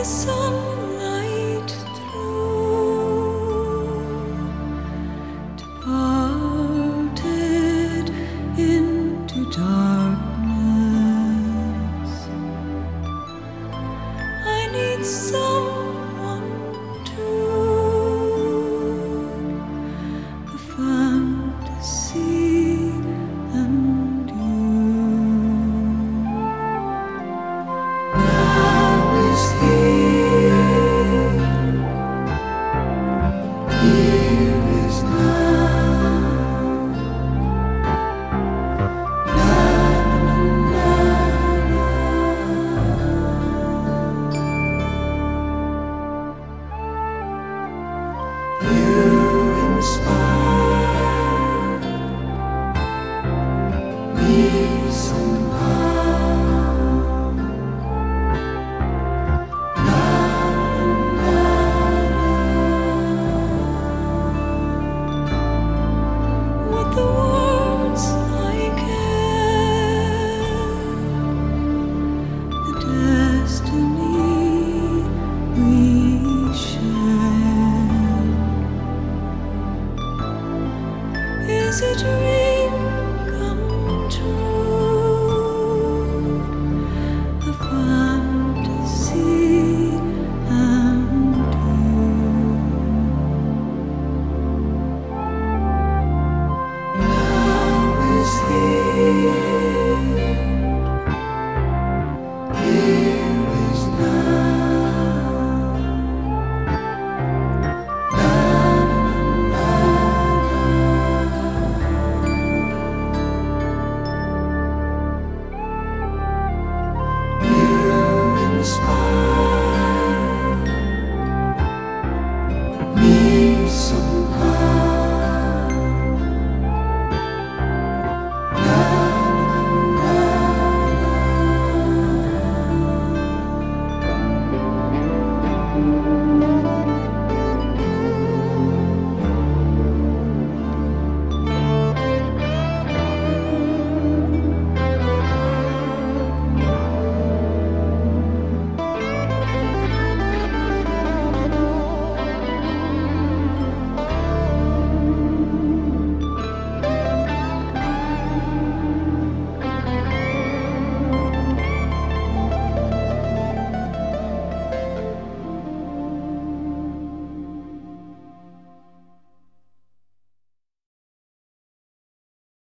the sunlight through, departed into darkness. I need someone to, a fantasy and you. Now is here, here is now. Na, na, na, na. You inspire me somehow. With the words I care, the destiny we share. Is it real?